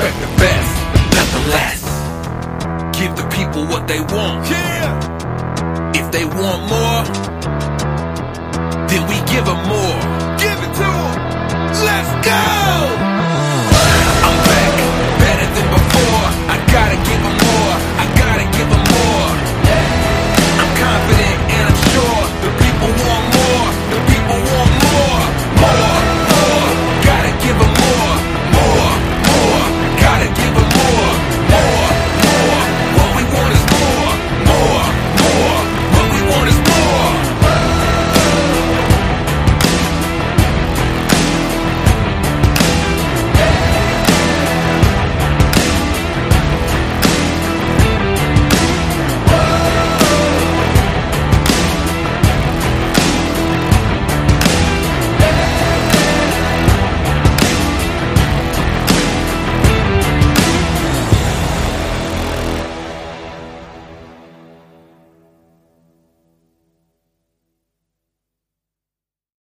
expect the best, nothing less. Give the people what they want. Yeah. If they want more, then we give them more. Give it to them. Let's go!